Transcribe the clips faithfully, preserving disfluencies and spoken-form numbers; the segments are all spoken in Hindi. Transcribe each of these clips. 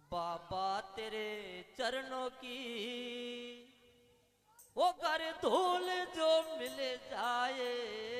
बाबा तेरे चरणों की वो कर धूल जो मिल जाए,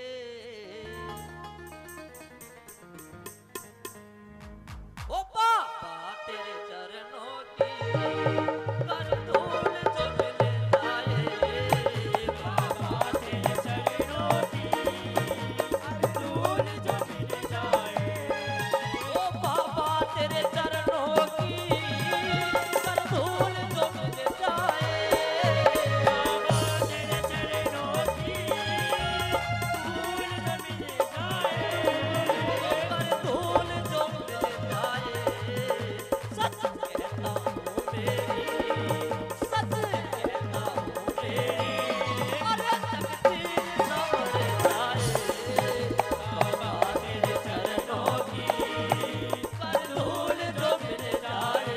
ओ बाबा तेरे चरणों की कर धूल जो मिल जाए, बाबा तेरे चरणों की कर धूल जो मिल जाए, ओ बाबा तेरे चरणों की कर धूल जो मिल जाए, बाबा तेरे चरणों की धूल जो मिल जाए, कर धूल जो मिल जाए। सच कहता हूँ मेरी, सच कहता हूँ मेरी, अरे तकदीर संवर जाए, बाबा तेरे चरणों की कर धूल जो मिल जाए।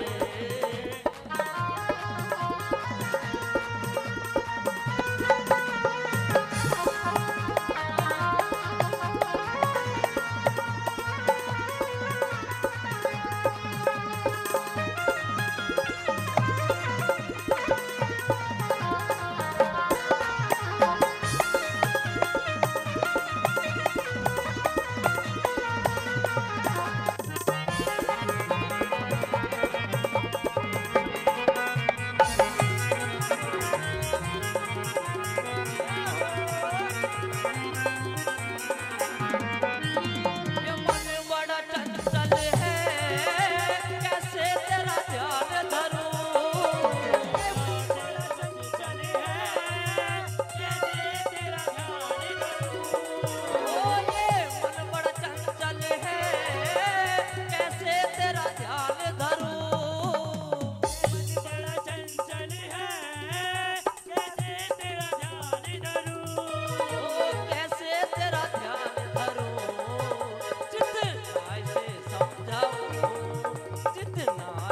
ये मन बड़ा चंचल है, कैसे तेरा ध्यान धरूं, ये मन बड़ा चंचल है, कैसे तेरा ध्यान धरूं, ओ ये मन बड़ा चंचल है, कैसे तेरा ध्यान धरूं, मन बड़ा चंचल है, कैसे तेरा ध्यान धरूं, ओ कैसे तेरा ध्यान धरूं, जितना इसे समझाऊं, जितना